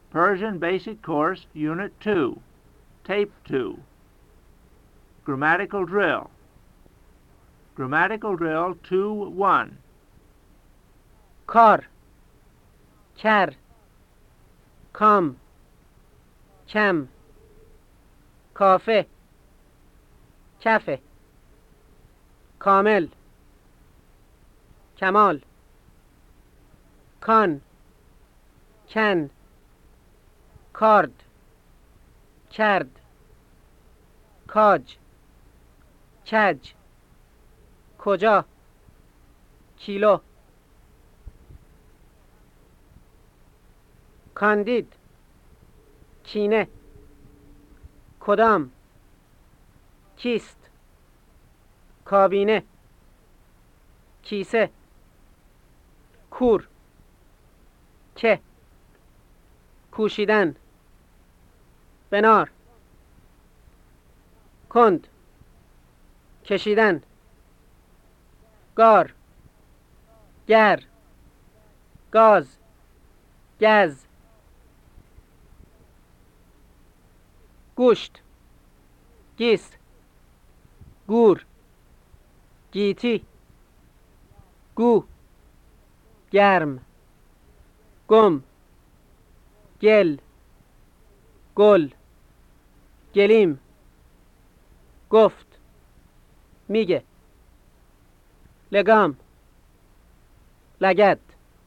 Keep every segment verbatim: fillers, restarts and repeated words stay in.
Persian Basic Course, Unit two, Tape two. Grammatical Drill. Grammatical Drill two one. کار، کر، کام، کم، کافه، کفه، کامل، کمال، کان، کن، کارد، کرد، کاج، کج، کجا، کیلو، کاندید، کینه، کدام، کیست، کابینه، کیسه، کور، که، کوشیدن، بنار، کند، کشیدن، گار، گر، گاز، گز، گوشت، گیس، گور، گیتی، گو، گرم، گم، گل، گل، گلیم، گفت، میگه، لگام، لگد،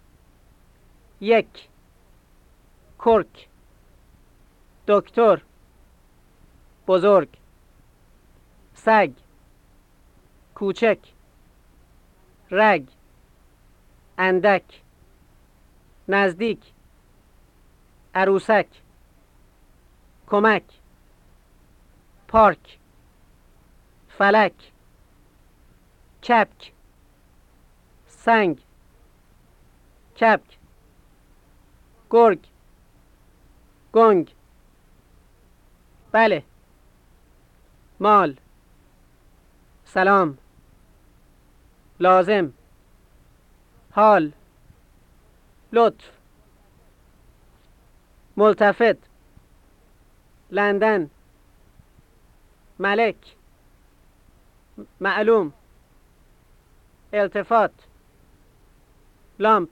یک، کرک، دکتر، بزرگ، سگ، کوچک، رگ، اندک، نزدیک، عروسک، کمک، پارک، فلک، کپک، سنگ، کپک، گرگ، گنگ، بله، مال، سلام، لازم، حال، لطف، ملتفت، لندن، ملک، معلوم، التفات، لامپ،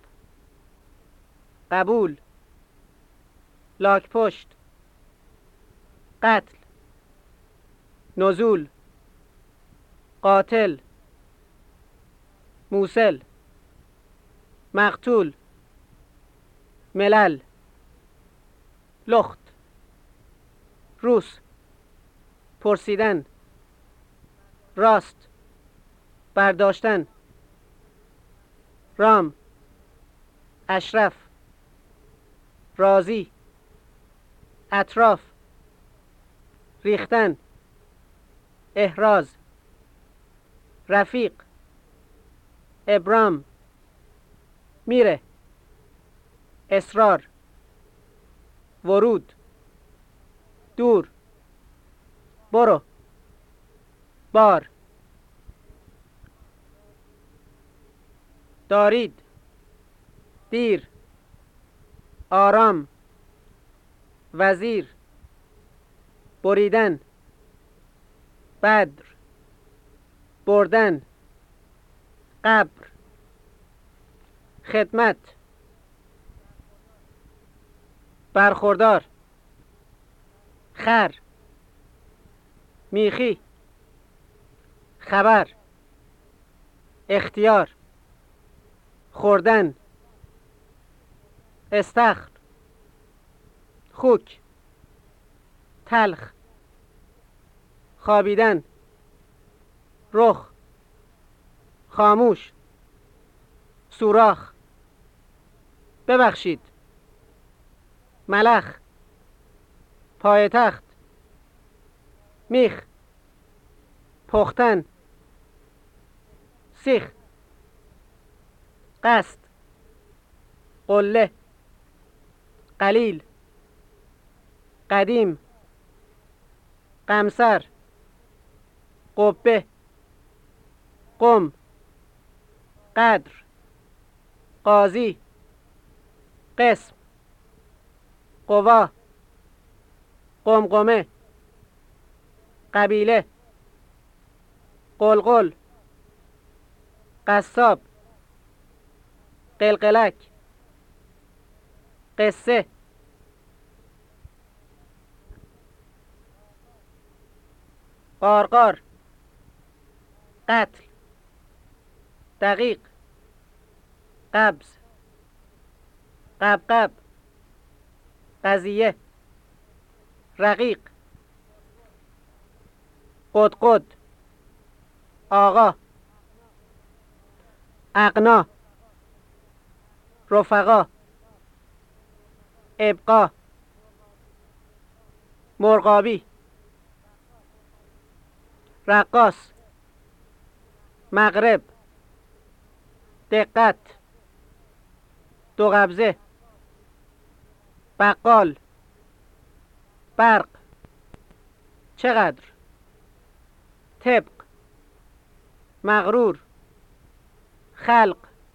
قبول، لاک پشت، قتل، نزول، قاتل، موسل، مقتول، ملل، لخت، روس، پرسیدن، راست، برداشتن، رام، اشرف، راضی، اطراف، ریختن، احراز، رفیق، ابرام، میره، اصرار، ورود، دور، برو، بار، دارید، دیر، آرام، وزیر، بریدن، بدر، بردن، قبر، خدمت، برخوردار، خر، میخی، خبر، اختیار، خوردن، استخر، خوک، تلخ، خوابیدن، رخ، خاموش، سوراخ، ببخشید، ملخ، پایتخت، میخ، پختن، سیخ، قصد، قله، قلیل، قدیم، قمصر، قبه، قم، قدر، قاضی، قسم، قوا، قمقمه، قبیله، قلقل، قصاب، قلقلک، قصه، قارقار، قتل، دقیق، قبض، قبقب، قضیه، رقیق، قدقد، آقا، اقنا، رفقا، ابقا، مرغابی، رقاص، مغرب، دقت، دو قبضه، بقال، برق، چقدر، طبق، مغرور، خلق،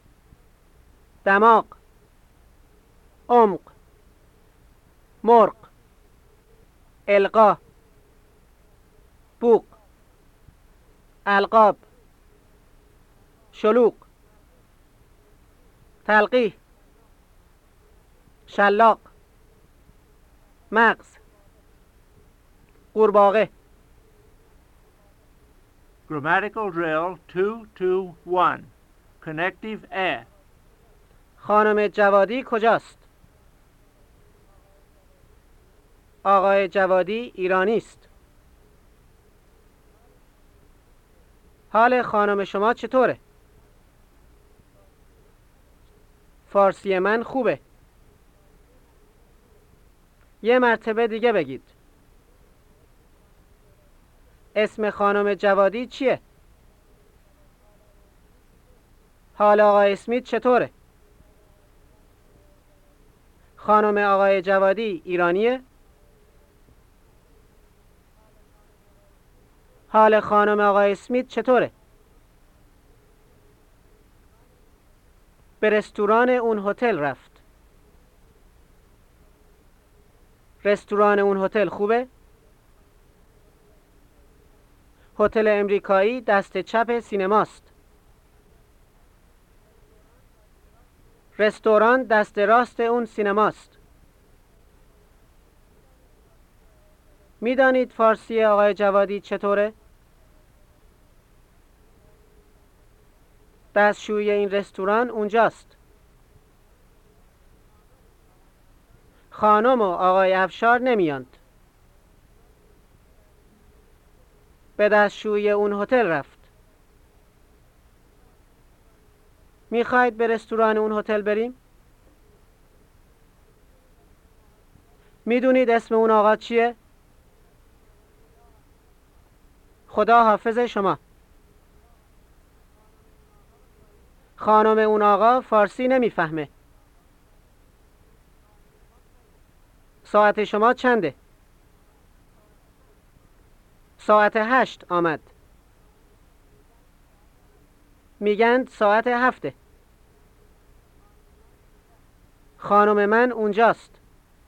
دماغ، عمق، مرغ، القا، بوق، القاب، شلوغ، تلقیح، شلاق، مغز، قورباغه. Grammatical drill two two one. Connective A. خانم جوادی کجاست؟ آقای جوادی ایرانی است. حال خانم شما چطوره؟ فارسی من خوبه. یه مرتبه دیگه بگید. اسم خانم جوادی چیه؟ حال آقای اسمیت چطوره؟ خانم آقای جوادی ایرانیه؟ حال خانم آقای اسمیت چطوره؟ به رستوران اون هتل رفت. رستوران اون هتل خوبه؟ هتل امریکایی دست چپ سینماست. رستوران دست راست اون سینماست. میدانید فارسی آقای جوادی چطوره؟ دستشویی این رستوران اونجاست. خانم و آقای افشار نمیاند. به دستشویی اون هتل رفت. میخواید به رستوران اون هتل بریم؟ میدونید اسم اون آقا چیه؟ خدا حافظ شما. خانم اون آقا فارسی نمیفهمه. ساعت شما چنده؟ ساعت هشت آمد. میگن ساعت هفته. خانم من اونجاست.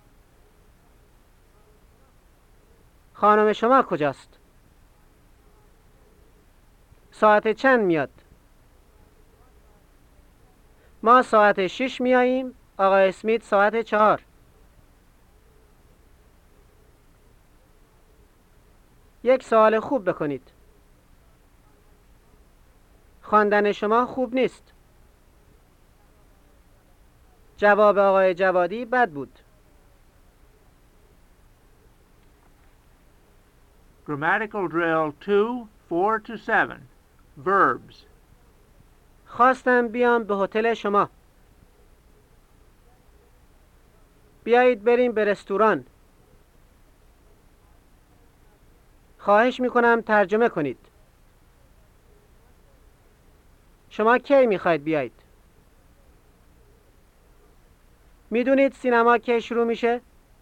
خانم شما کجاست؟ ساعت چند میاد؟ ما ساعت شش میاییم. آقای اسمیت ساعت چهار. یک سوال خوب بکنید. خواندن شما خوب نیست. جواب آقای جوادی بد بود. Grammatical drill two four to seven. Verbs. خواستم بیام به هتل شما. بیایید بریم به رستوران. خواهش میکنم ترجمه کنید. شما کی میخواید بیایید؟ میدونید سینما کی شروع میشه؟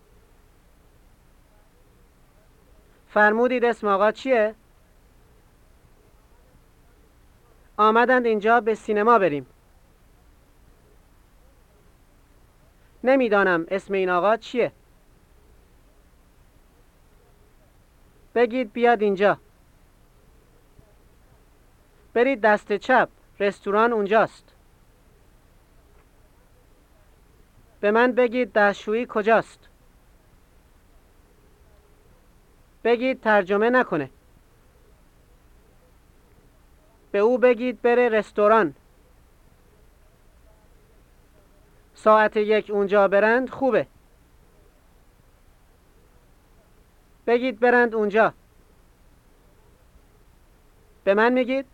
فرمودید اسم آقا چیه؟ آمدند اینجا به سینما بریم. نمیدانم اسم این آقا چیه؟ بگید بیاد اینجا. برید دست چپ، رستوران اونجاست. به من بگید دستشویی کجاست. بگید ترجمه نکنه. به او بگید بره رستوران. ساعت یک اونجا برند خوبه. بگید برند اونجا. به من میگید؟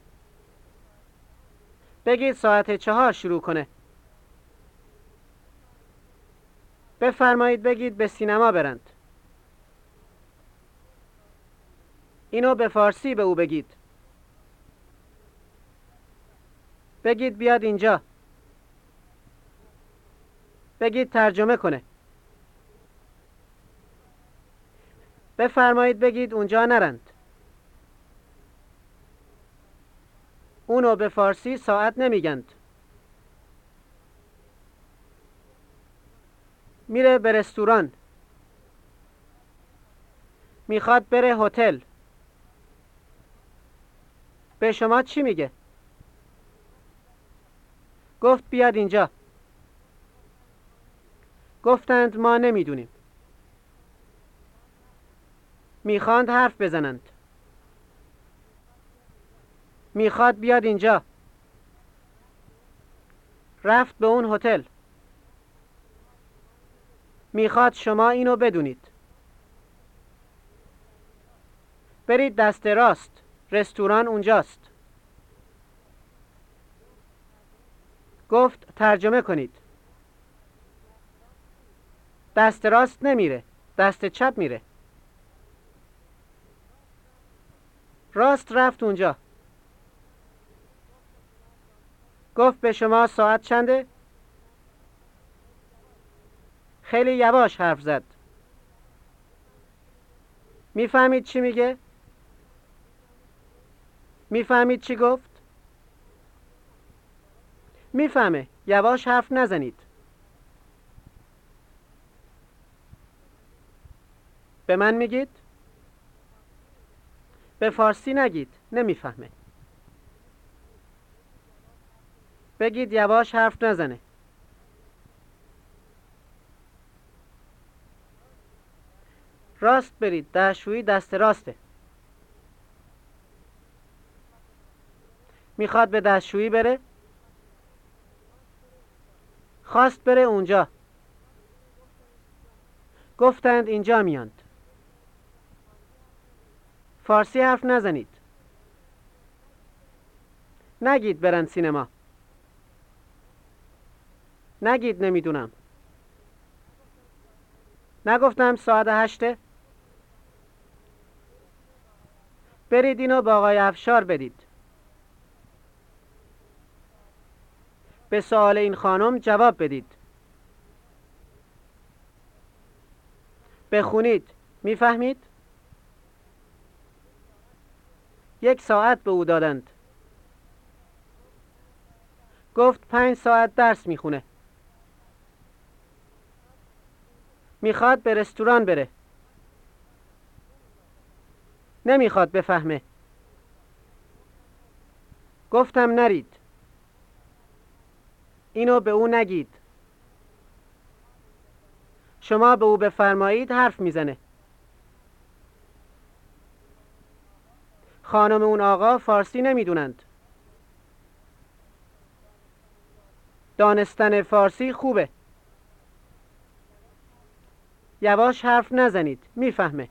بگید ساعت چهار شروع کنه. بفرمایید بگید به سینما برند. اینو به فارسی به او بگید. بگید بیاد اینجا. بگید ترجمه کنه. بفرمایید بگید اونجا نرند. اونو به فارسی ساعت نمیگند. میره به رستوران. میخواد بره هتل. به شما چی میگه؟ گفت بیاد اینجا. گفتند ما نمیدونیم. میخواند حرف بزنند. میخواد بیاد اینجا. رفت به اون هتل. میخواد شما اینو بدونید. برید دست راست، رستوران اونجاست. گفت ترجمه کنید. دست راست نمیره، دست چپ میره. راست رفت اونجا. گفت به شما ساعت چنده؟ خیلی یواش حرف زد. میفهمید چی میگه؟ میفهمید چی گفت؟ میفهمه. یواش حرف نزنید. به من میگید؟ به فارسی نگید. نمیفهمه. بگید یواش حرف نزنه. راست برید. دستشویی دست راسته. میخواد به دستشویی بره؟ خواست بره اونجا. گفتند اینجا میاند. فارسی حرف نزنید. نگید برن سینما. نگید نمیدونم. نگفتم ساعت هشته؟ برید اینو با آقای افشار بدید. به سوال این خانم جواب بدید. بخونید. میفهمید؟ یک ساعت به او دادند. گفت پنج ساعت درس میخونه. میخواد به رستوران بره. نمیخواد بفهمه. گفتم نرید. اینو به او نگید. شما به او بفرمایید حرف میزنه. خانم اون آقا فارسی نمیدونند. دانستن فارسی خوبه. یواش حرف نزنید. میفهمه.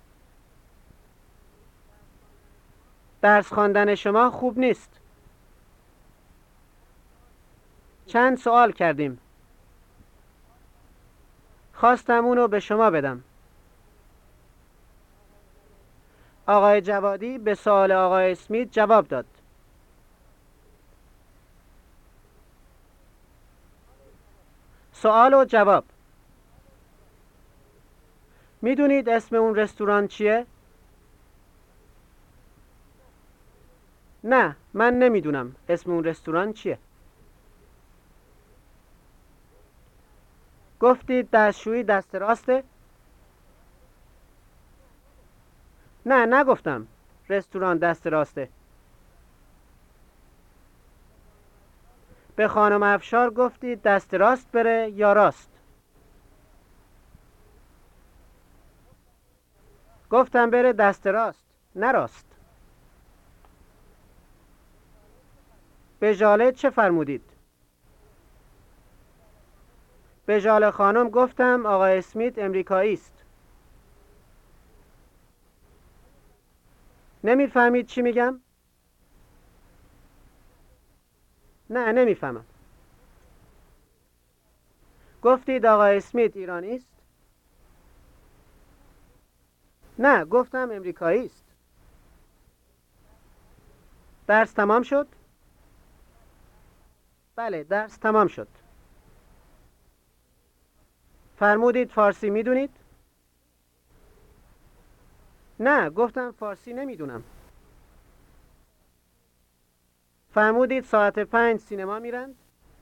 درس خواندن شما خوب نیست. چند سوال کردیم. خواستم اونو به شما بدم. آقای جوادی به سوال آقای اسمیت جواب داد. سوال و جواب. میدونید اسم اون رستوران چیه؟ نه، من نمیدونم اسم اون رستوران چیه. گفتید دستشویی دست راسته؟ نه نگفتم رستوران دست راسته. به خانم افشار گفتی دست راست بره یا راست؟ گفتم بره دست راست نه راست. به ژاله چه فرمودید؟ به ژاله خانم گفتم آقای اسمیت امریکایی است. نمیفهمید چی میگم؟ نه نمیفهمم. گفتید آقای اسمیت ایرانی است؟ نه گفتم امریکایی است. درس تمام شد؟ بله درس تمام شد. فرمودید فارسی میدونید؟ نه گفتم فارسی نمیدونم. فرمودید ساعت پنج سینما میرند؟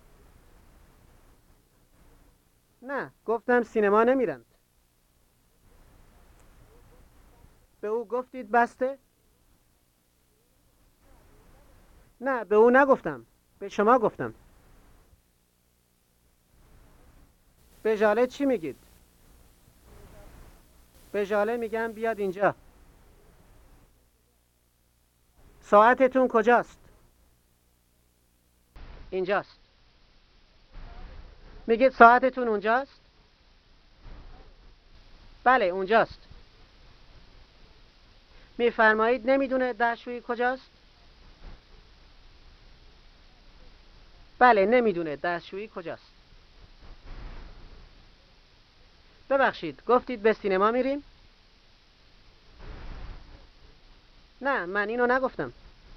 نه گفتم سینما نمیرند. به او گفتید بسته؟ نه به او نگفتم، به شما گفتم. به ژاله چی میگید؟ به ژاله میگم بیاد اینجا. ساعتتون کجاست؟ اینجاست. میگید ساعتتون اونجاست؟ بله اونجاست. میفرمایید نمیدونه دستشویی کجاست؟ بله نمیدونه دستشویی کجاست. ببخشید گفتید به سینما میریم؟ نه من اینو نگفتم.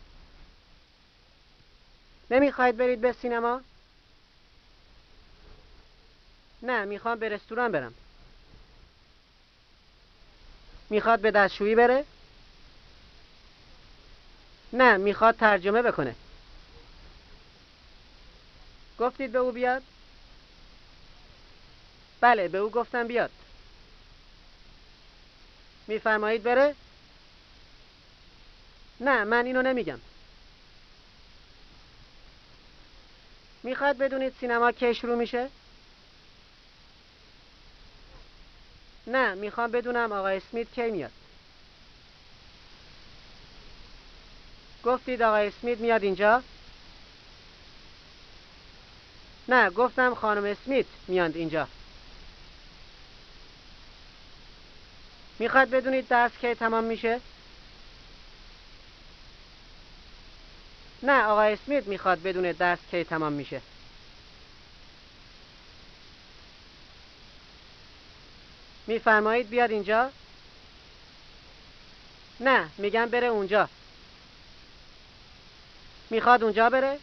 نمیخواید برید به سینما؟ نه میخوام به رستوران برم. میخواد به دستشویی بره؟ نه میخواد ترجمه بکنه. گفتید به او بیاد؟ بله به او گفتم بیاد. میفرمایید بره؟ نه من اینو نمیگم. میخواد بدونید سینما کی شروع میشه؟ نه میخوام بدونم آقای اسمیت کی میاد. گفتید آقای اسمیت میاد اینجا؟ نه گفتم خانم اسمیت میاد اینجا. میخواد بدونید درس کی تمام میشه؟ نه آقای اسمیت میخواد بدونه درس کی تمام میشه. میفرمایید بیاد اینجا؟ نه میگم بره اونجا. میخواد اونجا بره؟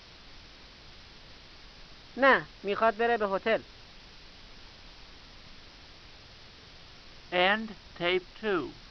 نه میخواد بره به هتل. End tape two.